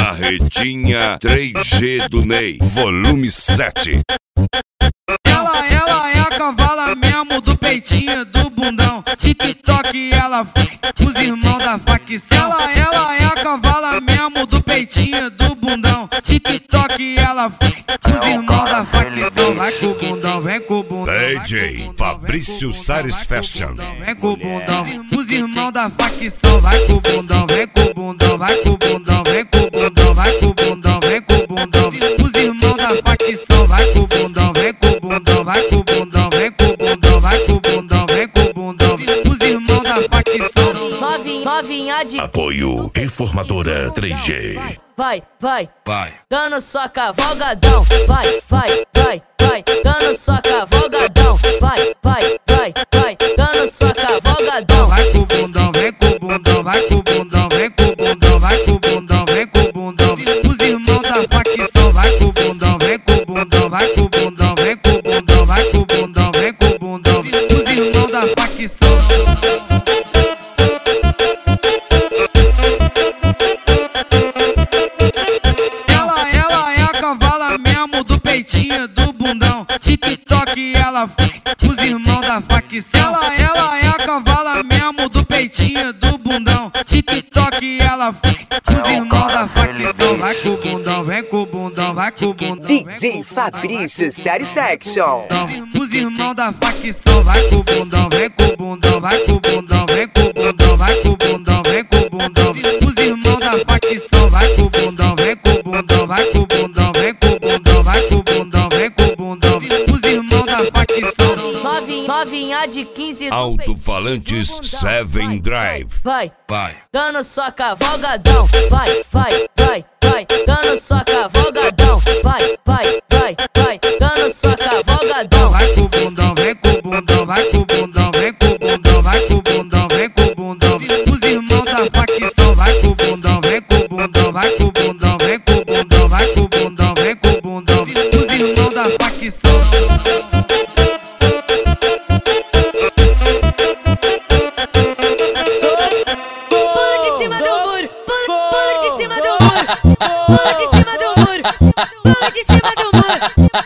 Marretinha 3G do Ney, volume 7. Ela é a cavala mesmo do peitinho, do bundão. TikTok ela faz os irmãos da facção. Ela é a cavala mesmo do peitinho, do bundão. TikTok ela faz os irmãos da facção. Vai com o bundão, vem com o bundão. DJ Fabrício Sares Fashion. Vem com o bundão, os irmãos da facção. Vai com o bundão, vem com o bundão, vai com o bundão, vem com o bundão, vai com o bundão, vem com o bundão. Os irmãos da facção, vai com o bundão, vem com o bundão, vai com o bundão, vem com o bundão, vai com o bundão, vem com o bundão. Os irmãos da facção. Novinha de Apoio Reformadora 3G. vai, dando só cavalgadão, vai, dando só cavalgadão, vai, dando só cavalgadão. Vai com o bundão, vem com o bundão, vai com o bundão, vem com o bundão, vai com o bundão, vem com o bundão. Os irmãos da facção, vai com o bundão, vem com o bundão, vai com o bundão, vem com o bundão, vai com o bundão, vem com o bundão. Os irmãos da facção. Ela é a cavala mesmo do peitinho, do bundão. TikTok ela faz os irmãos da facção. Ela é a cavala mesmo do peitinho, do bundão. TikTok ela faz os irmãos da facção. Vai com o bundão, vem com o bundão, vai com o bundão. DJ Fabrício Satisfaction. Os irmãos da facção. Vai com o bundão, vem com o bundão, vai com o bundão, vem com o bundão, vai com o bundão, vem com o bundão. Os irmãos da facção. Vai com o bundão, vem com o bundão, vai com o bundão, vem com o bundão, vai com o bundão, vem com o bundão. Os irmãos da facção. Novinha de 15 Alto-falantes 7 Drive. vai, dando só cavalgadão, vai, dando só cavalgadão, vai,